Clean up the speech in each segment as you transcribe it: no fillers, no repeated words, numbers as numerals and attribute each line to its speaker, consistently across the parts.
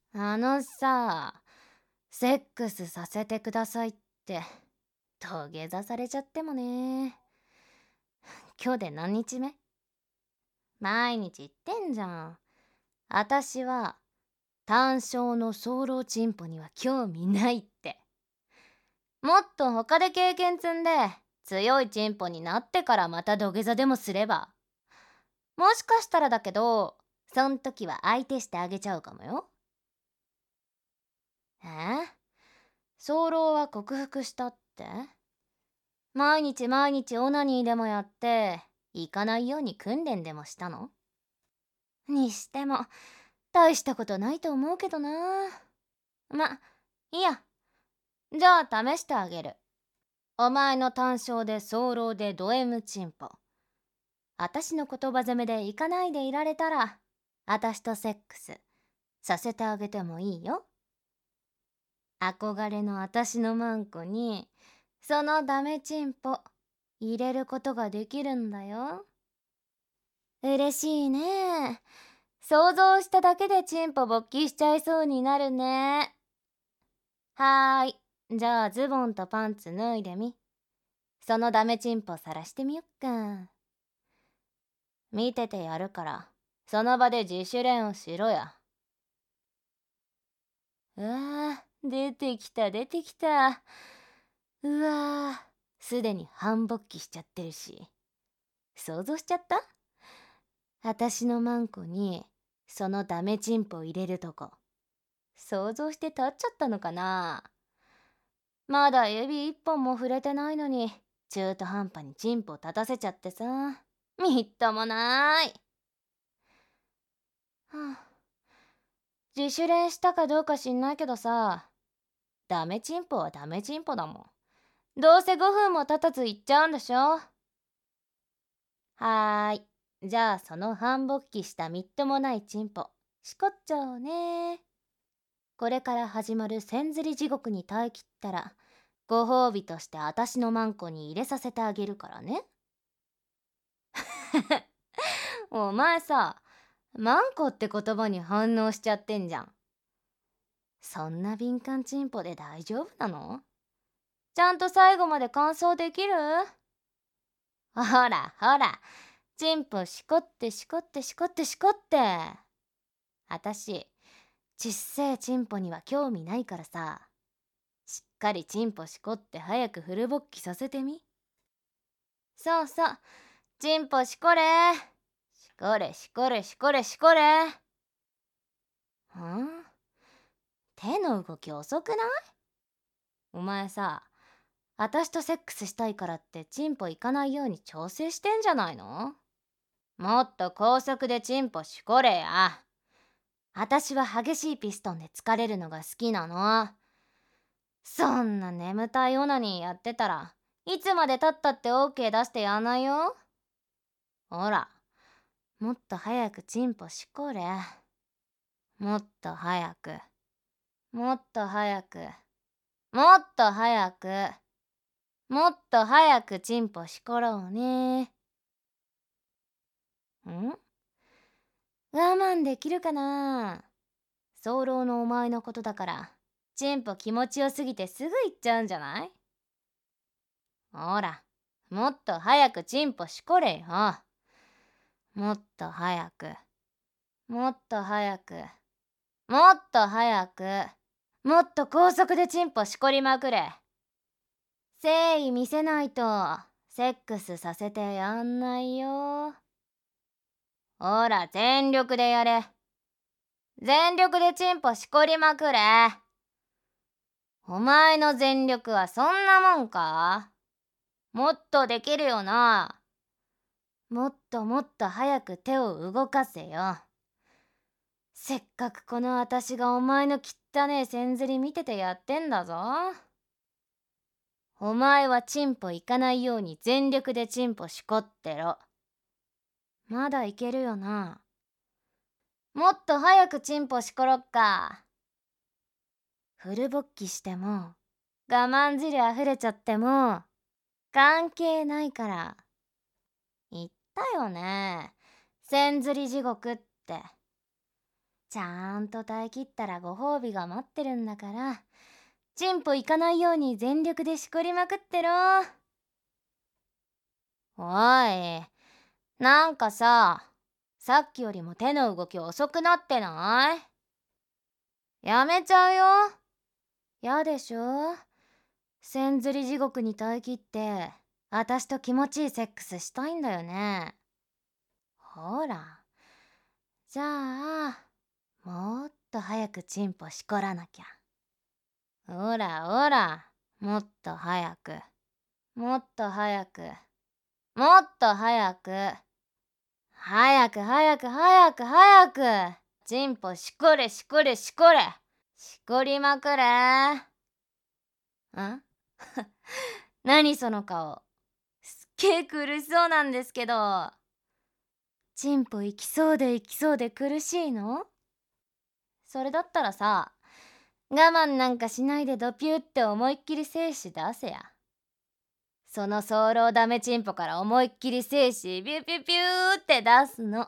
Speaker 1: セックスさせてくださいって土下座されちゃってもね。今日で何日目？毎日言ってんじゃん。私は単勝の早漏チンポには興味ないって。もっと他で経験積んで強いチンポになってからまた土下座でもすれば。もしかしたらだけど、そん時は相手してあげちゃうかもよ。早漏は克服したって？毎日毎日オナニーでもやって行かないように訓練でもしたの？にしても大したことないと思うけどな。いいや。じゃあ試してあげる。お前の単勝で早漏でド M チンポ。あたしの言葉攻めで行かないでいられたら、あたしとセックスさせてあげてもいいよ。憧れのあたしのマンコにそのダメチンポ入れることができるんだよ。嬉しいね。想像しただけでチンポ勃起しちゃいそうになるね。はーい。じゃあズボンとパンツ脱いでみ。そのダメチンポさらしてみよっか。見ててやるから、その場で自主練をしろや。うわー、出てきた出てきた。うわー、すでに半勃起しちゃってるし。想像しちゃった？あたしのマンコにそのダメチンポ入れるとこ想像して立っちゃったのかな。まだ指一本も触れてないのに中途半端にチンポ立たせちゃってさ、みっともない。自主練したかどうか知んないけどさ、ダメチンポはダメチンポだもん。どうせ5分も経たず行っちゃうんでしょ。はーい。じゃあその半勃起したみっともないチンポしこっちゃおうね。これから始まる千釣り地獄に耐えきったら、ご褒美としてあたしのマンコに入れさせてあげるからね。お前さ、マンコって言葉に反応しちゃってんじゃん。そんな敏感チンポで大丈夫なの？ちゃんと最後まで完走できる？ほらほら、チンポしこってしこってしこってしこって。あたし、ちっせえチンポには興味ないからさ、しっかりチンポしこって早くフル勃起させてみ。そうそう、チンポしこれ。しこれしこれしこれしこれ。手の動き遅くない？お前さ、あたしとセックスしたいからってチンポいかないように調整してんじゃないの？もっと高速でチンポしこれや。あたしは激しいピストンで疲れるのが好きなの。そんな眠たいオナニーやってたらいつまでたったって OK 出してやんないよ。ほら、もっと早くチンポしこれ。もっと早く、もっと早く、もっと早く、もっと早くチンポしころうね。我慢できるかな？早漏のお前のことだからチンポ気持ちよすぎてすぐ行っちゃうんじゃない？ほら、もっと早くチンポしこれよ。もっと早く、もっと早く、もっと早く、もっと高速でチンポしこりまくれ。誠意見せないとセックスさせてやんないよ。ほら、全力でやれ。全力でチンポしこりまくれ。お前の全力はそんなもんか？もっとできるよな。もっともっと早く手を動かせよ。せっかくこの私がお前の汚ねえ千釣り見ててやってんだぞ。お前はチンポいかないように全力でチンポしこってろ。まだいけるよな。もっと早くチンポしころっか。フル勃起しても我慢汁溢れちゃっても関係ないから。言ったよね、千釣り地獄って。 ちゃんと耐え切ったらご褒美が待ってるんだから、チンポいかないように全力でしこりまくってろ。おい、なんかさっきよりも手の動き遅くなってない？やめちゃうよ。やでしょ？千釣り地獄に耐え切ってあたしと気持ちいいセックスしたいんだよね。ほら、じゃあもっと早くチンポしこらなきゃ。ほらほら、もっと早く、もっと早く、もっと早く、早く早く早く早く、チンポしこれしこれしこれ、しこりまくれ。ん何その顔、すっげえ苦しそうなんですけど。チンポ行きそうで行きそうで苦しいの？それだったらさ、我慢なんかしないでドピューって思いっきり精子出せや。その早漏ダメチンポから思いっきり精子ビュピュピューって出すの。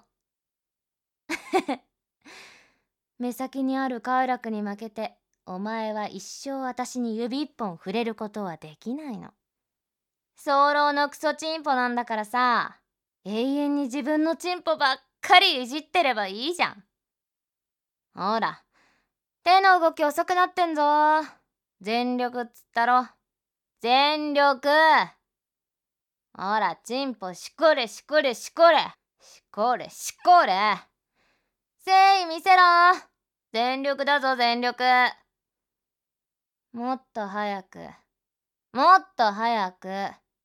Speaker 1: 目先にある快楽に負けて、お前は一生私に指一本触れることはできないの。早漏のクソチンポなんだからさ、永遠に自分のチンポばっかりいじってればいいじゃん。ほら、手の動き遅くなってんぞ。全力っつったろ。全力。ほら、チンポしこれしこれしこれ。しこれしこれ。誠意見せろ。全力だぞ全力。もっと早く。もっと早く。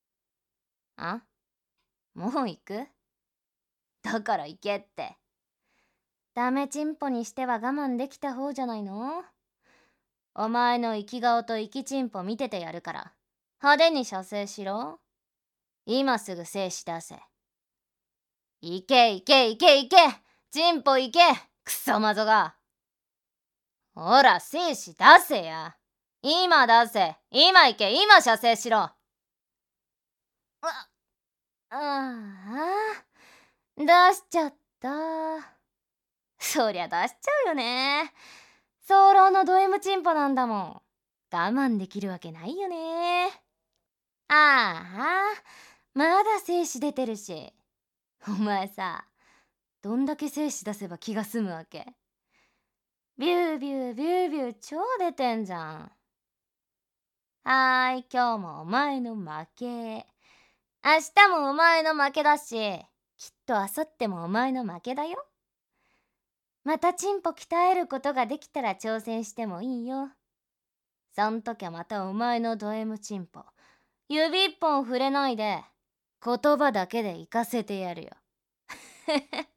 Speaker 1: もう行く？だから行けって。ダメチンポにしては我慢できた方じゃないの？お前の生き顔と生きチンポ見ててやるから、派手に射精しろ。今すぐ精子出せ。いけいけいけいけ、チンポいけ、クソマゾが。ほら、精子出せや。今出せ。今いけ、今射精しろ。出しちゃった。そりゃ出しちゃうよね。早漏のド M チンポなんだもん。我慢できるわけないよね。まだ精子出てるし。お前さ、どんだけ精子出せば気が済むわけ？ビュービュービュービュー超出てんじゃん。今日もお前の負け。明日もお前の負けだし、きっと明後日もお前の負けだよ。またチンポ鍛えることができたら挑戦してもいいよ。そん時はまたお前のド M チンポ、指一本触れないで、言葉だけで行かせてやるよ。